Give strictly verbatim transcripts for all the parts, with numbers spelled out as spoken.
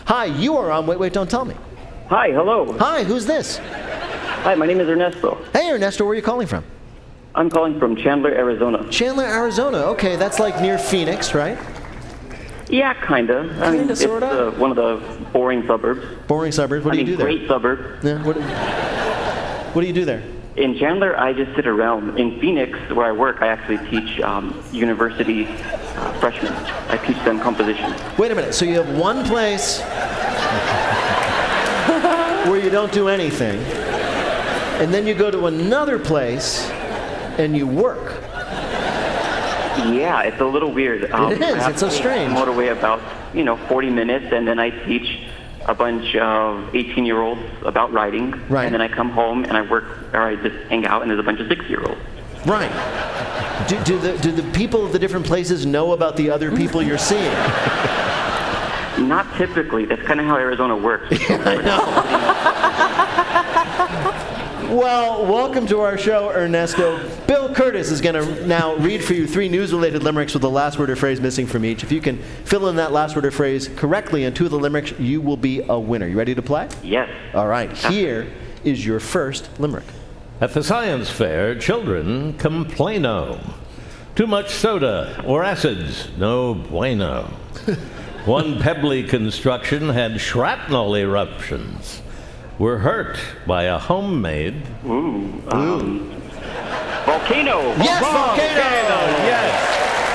Hi, you are on Wait, Wait, Don't Tell Me. Hi, hello. Hi, who's this? Hi, my name is Ernesto. Hey, Ernesto, where are you calling from? I'm calling from Chandler, Arizona. Chandler, Arizona. Okay, that's like near Phoenix, right? Yeah, kinda. I mean, Kinda, it's sorta? uh, one of the boring suburbs. Boring suburbs. What I do mean, you do there? great suburb. Yeah, what, what do you do there? In Chandler, I just sit around. In Phoenix, where I work, I actually teach um, university uh, freshmen. I teach them composition. Wait a minute. So you have one place where you don't do anything, and then you go to another place and you work. Yeah, it's a little weird. Um, It is. I have It's so to take strange. the motorway about, you know, forty minutes, and then I teach a bunch of eighteen-year-olds about writing. Right. And then I come home and I work, or I just hang out, and there's a bunch of six-year-olds. Right. Do, do, the, do the people of the different places know about the other people you're seeing? Not typically. That's kind of how Arizona works. I know. Well, welcome to our show, Ernesto. Bill Curtis is going to now read for you three news-related limericks with the last word or phrase missing from each. If you can fill in that last word or phrase correctly in two of the limericks, you will be a winner. You ready to play? Yes. All right. Here is your first limerick. At the science fair, children complaino. Too much soda or acids, no bueno. One pebbly construction had shrapnel eruptions. Were hurt by a homemade Ooh. Um, volcano. Yes, volcano! Yes.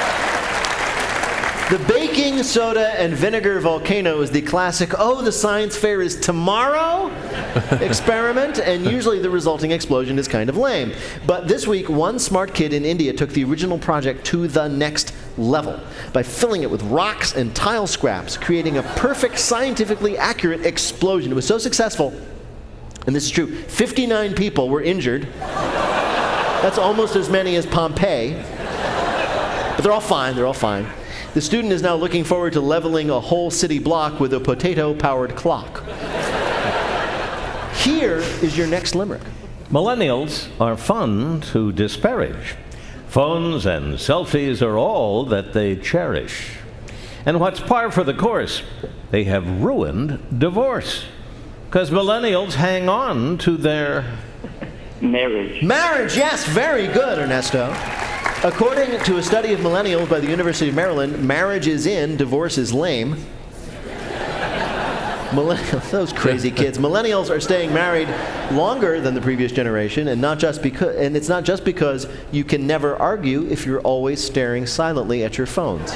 The baking soda and vinegar volcano is the classic, oh, the science fair is tomorrow experiment, and usually the resulting explosion is kind of lame. But this week, one smart kid in India took the original project to the next level by filling it with rocks and tile scraps, creating a perfect, scientifically accurate explosion. It was so successful, and this is true, fifty-nine people were injured. That's almost as many as Pompeii. But they're all fine, they're all fine. The student is now looking forward to leveling a whole city block with a potato-powered clock. Here is your next limerick. Millennials are fun to disparage. Phones and selfies are all that they cherish. And what's par for the course, they have ruined divorce. Because millennials hang on to their Marriage. Marriage, yes, very good, Ernesto. According to a study of millennials by the University of Maryland, marriage is in, divorce is lame. Millennials, those crazy kids. Millennials are staying married longer than the previous generation, and not just because, and it's not just because you can never argue if you're always staring silently at your phones.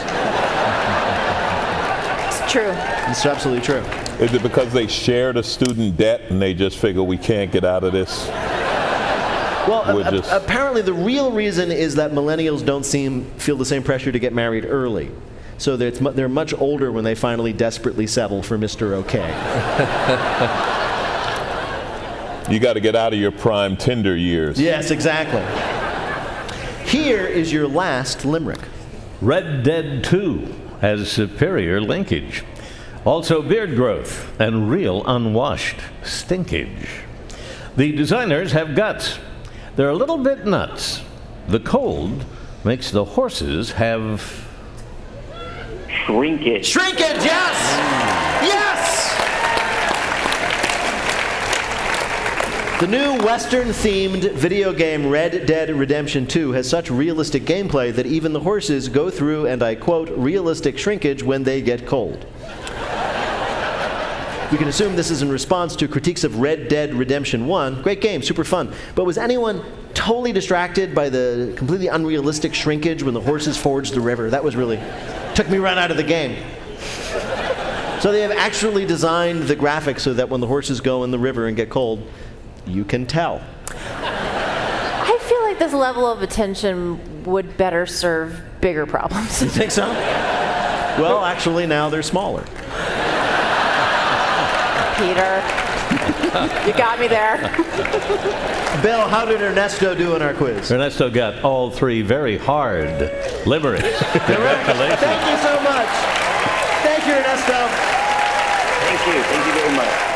It's true. It's absolutely true. Is it because they shared a student debt and they just figure we can't get out of this? Well, We're a- just- apparently the real reason is that millennials don't seem feel the same pressure to get married early. So that it's mu- they're much older when they finally desperately settle for Mister Okay. You got to get out of your prime Tinder years. Yes, exactly. Here is your last limerick. Red Dead two has superior linkage. Also beard growth and real unwashed stinkage. The designers have guts. They're a little bit nuts. The cold makes the horses have Shrinkage. Shrinkage, yes! Yes! The new Western-themed video game Red Dead Redemption two has such realistic gameplay that even the horses go through, and I quote, realistic shrinkage when they get cold. We can assume this is in response to critiques of Red Dead Redemption one. Great game, super fun. But was anyone totally distracted by the completely unrealistic shrinkage when the horses forged the river? That was really, took me right out of the game. So they have actually designed the graphics so that when the horses go in the river and get cold, you can tell. I feel like this level of attention would better serve bigger problems. You think so? Well, actually, now they're smaller. Peter, you got me there. Bill, how did Ernesto do in our quiz? Ernesto got all three very hard limericks. Congratulations. Thank you so much. Thank you, Ernesto. Thank you. Thank you very much.